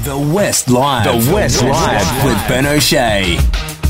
The West Live. The West Live with Ben O'Shea.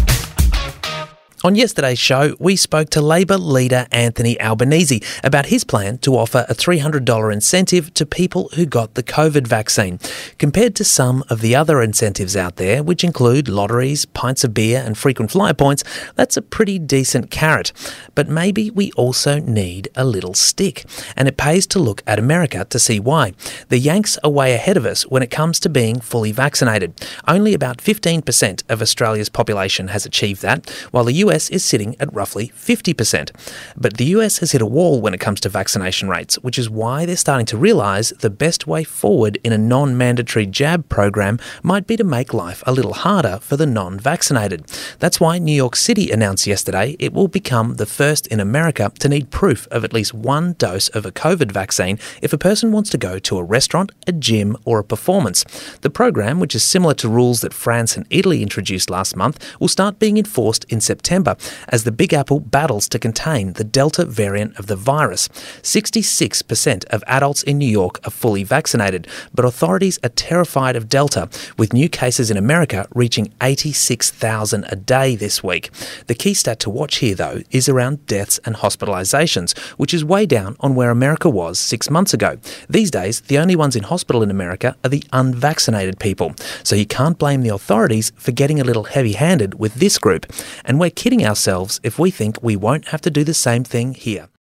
On yesterday's show, we spoke to Labor leader Anthony Albanese about his plan to offer a $300 incentive to people who got the COVID vaccine. Compared to some of the other incentives out there, which include lotteries, pints of beer and frequent flyer points, that's a pretty decent carrot. But maybe we also need a little stick. And it pays to look at America to see why. The Yanks are way ahead of us when it comes to being fully vaccinated. Only about 15% of Australia's population has achieved that, while the US is sitting at roughly 50%. But the US has hit a wall when it comes to vaccination rates, which is why they're starting to realise the best way forward in a non-mandatory jab program might be to make life a little harder for the non-vaccinated. That's why New York City announced yesterday it will become the first in America to need proof of at least one dose of a COVID vaccine if a person wants to go to a restaurant, a gym or a performance. The program, which is similar to rules that France and Italy introduced last month, will start being enforced in September as the Big Apple battles to contain the Delta variant of the virus. 66% of adults in New York are fully vaccinated, but authorities are terrified of Delta, with new cases in America reaching 86,000 a day this week. The key stat to watch here, though, is around deaths and hospitalisations, which is way down on where America was 6 months ago. These days, the only ones in hospital in America are the unvaccinated people, so you can't blame the authorities for getting a little heavy-handed with this group. And we're kidding ourselves if we think we won't have to do the same thing here.